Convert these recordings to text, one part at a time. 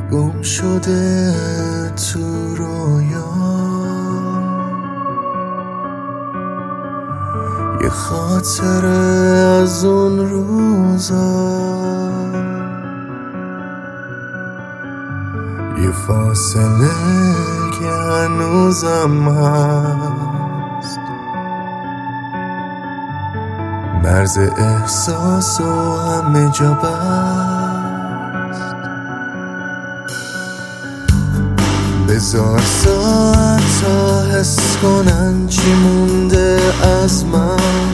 گم شده تو رویا، یه خاطره از اون روزا، یه فاصله که هنوزم هست، مرز احساس و همه جا بست. بذار ساعت تا حس کنن چی مونده از من،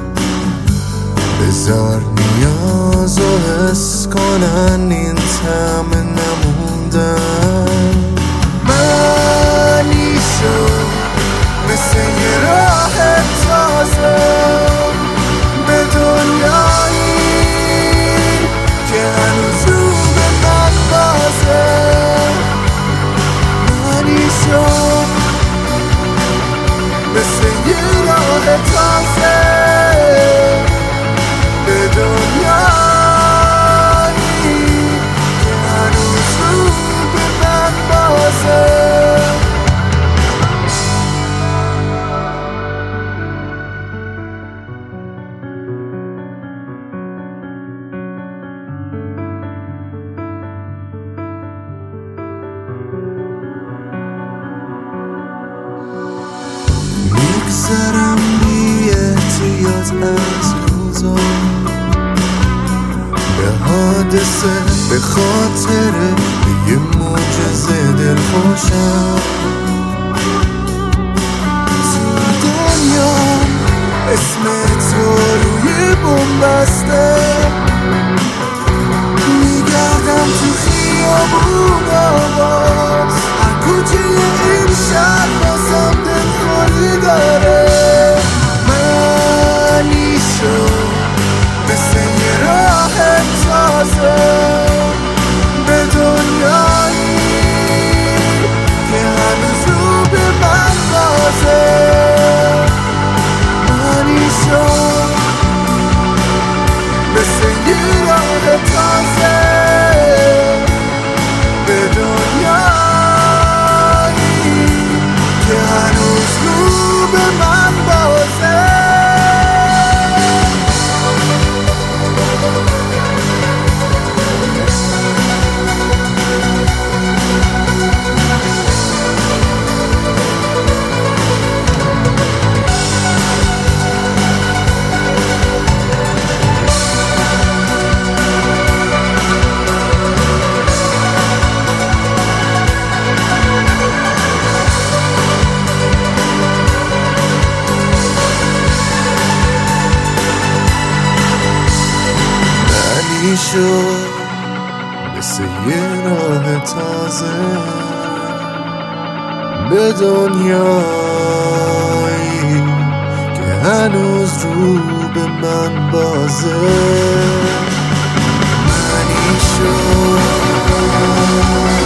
بذار نیازو حس کنن این طعم نموندن. منی شد مثل یه راه تازه به دنیایی که هنوز رو به من بازه. منی شد مثل یه راه تازه به دنیایی که هنوز رو به من بازه. میگذرم بی احتیاط از روزا، به حادثه، به خاطره، به یه معجزه دلخوشم. تو دنیا اسم تو روی بوم بسته، میگردم تو خیابون آواز، هر کوچه این شهر بازم دلخوری داره. منی شد مثل یه راه تازه به دنیایی که هنوز رو به من بازه. منی شد مثل یه راه تازه به دنیایی که هنوز رو به من بازه. شد مثل یه راه تازه به دنیایی که هنوز رو به من بازه. منی شد